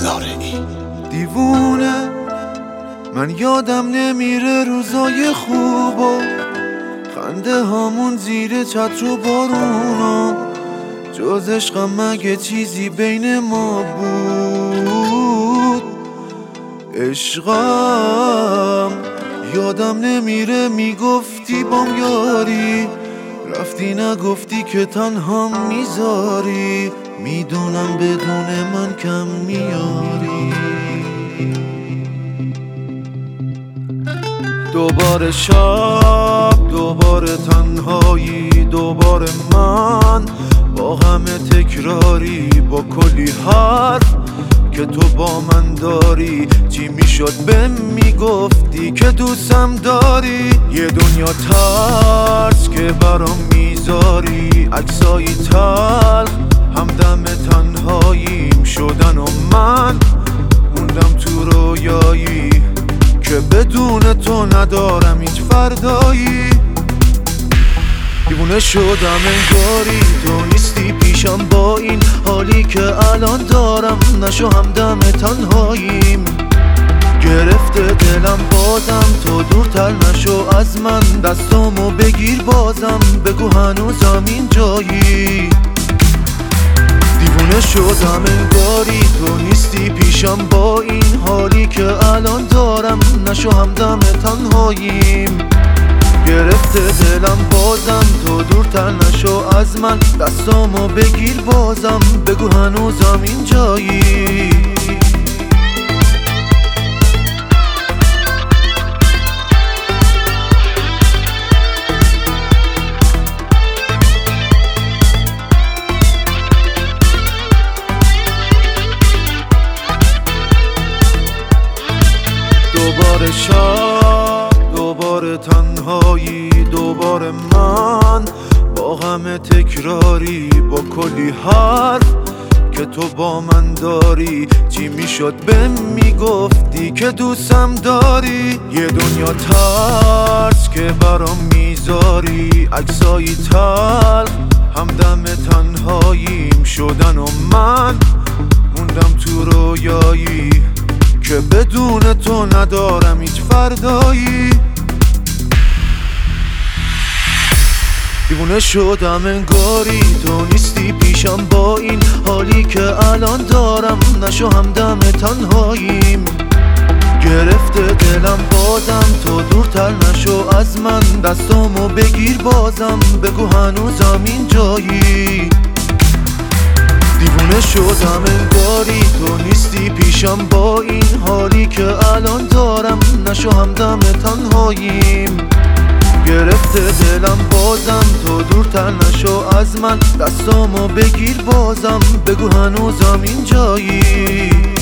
زارعی. دیوونه من یادم نمیره روزای خوب و خنده هامون زیر چتر و بارونا، جز عشقم مگه چیزی بین ما بود؟ عشقم یادم نمیره میگفتی بام یاری، رفتی نگفتی که تنها میذاری، میدونم بدون من کم میاری. دوباره شب، دوباره تنهایی، دوباره من با غم تکراری، با کلی حرف که تو با من داری. چی میشد بهم میگفتی که دوستم داری؟ یه دنیا ترس که برام میذاری، عکسایی تلخ همدم تنهاییم شدن و من موندم تو رویایی که بدون تو ندارم هیچ فردایی. دیوونه شدم انگاری تو نیستی پیشم، با این حالی که الان دارم نشو همدم تنهاییم. گرفته دلم بازم تو دورتر نشو از من، دستامو بگیر بازم بگو هنوزم اینجایی. دیوونه شدم انگاری تو نیستی پیشم، با این حالی که الان دارم نشو همدم تنهاییم. گرفته دلم بازم تو دورتر نشو از من، دستامو بگیر بازم بگو هنوزم اینجایی. دوباره شب، دوباره تنهایی، دوباره من با غم تکراری، با کلی حرف که تو با من داری. چی میشد بهم میگفتی که دوستم داری؟ یه دنیا ترس که برام میذاری، عکسایی تلخ همدم تنهاییم شدن و من موندم تو رویایی که بدون تو ندارم هیچ فردایی. دیوونه شدم انگاری تو نیستی پیشم، با این حالی که الان دارم نشو همدم تنهاییم. گرفته دلم بازم تو دورتر نشو از من، دستامو بگیر بازم بگو هنوزم اینجایی. دیوونه شدم انگاری تو نیستی پیشم، با این حالی که الان دارم نشو همدم تنهاییم. گرفته دلم بازم تو دورتر نشو از من، دستامو بگیر بازم بگو هنوزم اینجایی.